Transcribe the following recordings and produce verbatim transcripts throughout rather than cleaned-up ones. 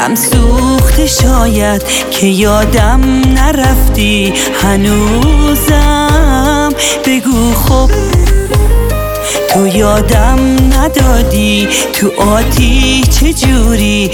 دلم سوخته شاید که یادم نرفتی هنوزم. بگو خب تو یادم ندادی تو آتیش چجوری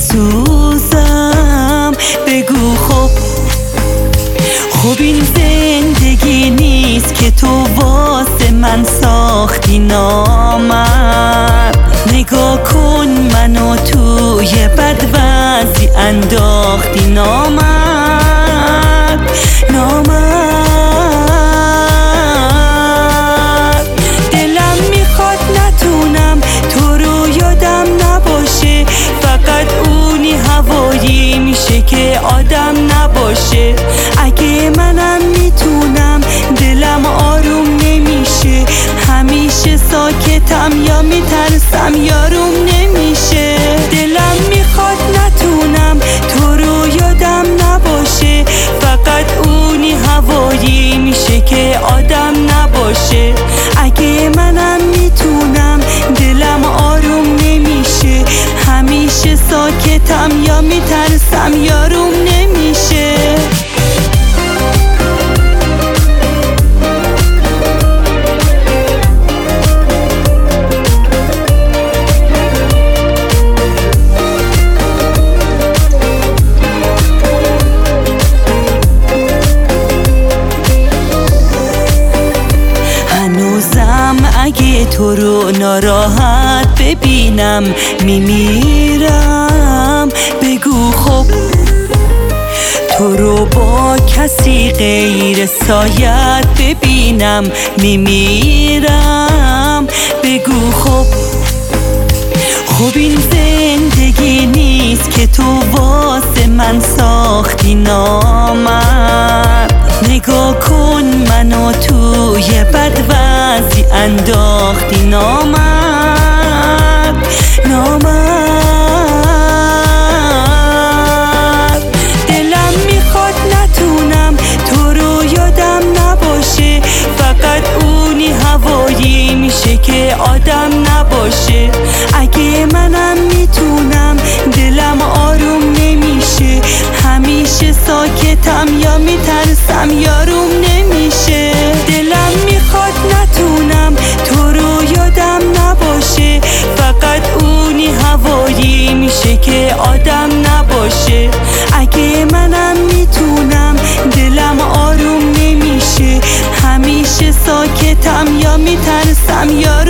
نسوزم. بگو خب خب این زندگی نیست که تو واسه من ساختی نامرد. نگاه کن منو توی بدوضعی انداختی نامرد نامرد. دلم میخواد نتونم تو رو یادم نباشه، فقط اونی هوایی میشه که آدم نباشه. اگه منم میتونم دلم آروم نمیشه، همیشه ساکتم یا میترسم یاروم نمیشه. دلم میخواد نتونم تو رو یادم نباشه، فقط اونی هوایی میشه که آدم نباشه. اگه منم میتونم دلم آروم نمیشه، همیشه ساکتم یا میترسم یاروم نمیشه. اگه تو رو ناراحت ببینم میمیرم. بگو خب تو رو با کسی غیر سایت ببینم میمیرم. بگو خب خب این زندگی نیست که تو واسه من ساختی نامرد. نگاه کن منو توی بدوضعی انداختی نامرد نامرد. دلم میخواد نتونم تو رو یادم نباشه، فقط اونی هوایی میشه که آدم نباشه. اگه منم میتونم دلم آروم نمیشه، همیشه ساکتم یا میترسم یاروم نمیشه. دلم میخواد نتونم تو رو یادم نباشه، فقط اونی هوایی میشه که آدم نباشه. اگه منم میتونم دلم آروم نمیشه، همیشه ساکتم یا میترسم یا